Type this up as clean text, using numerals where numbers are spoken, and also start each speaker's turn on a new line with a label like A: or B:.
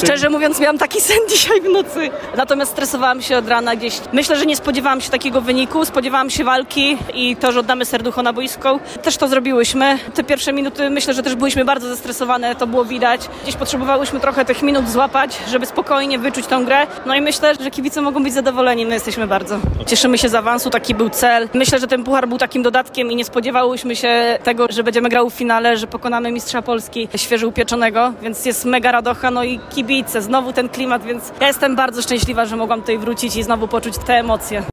A: Szczerze mówiąc, miałam taki sen dzisiaj w nocy. Natomiast stresowałam się od rana gdzieś. Myślę, że nie spodziewałam się takiego wyniku. Spodziewałam się walki i to, że oddamy serducho na boisko. Też to zrobiłyśmy. Te pierwsze minuty myślę, że też byłyśmy bardzo zestresowane, to było widać. Gdzieś potrzebowałyśmy trochę tych minut złapać, żeby spokojnie wyczuć tą grę. No i myślę, że kibice mogą być zadowoleni. My jesteśmy bardzo. Cieszymy się z awansu, taki był cel. Myślę, że ten puchar był takim dodatkiem i nie spodziewałyśmy się tego, że będziemy grały w finale, że pokonamy mistrza Polski świeżo upieczonego, więc jest mega radocha, no i kibice, znowu ten klimat, więc ja jestem bardzo szczęśliwa, że mogłam tutaj wrócić i znowu poczuć te emocje.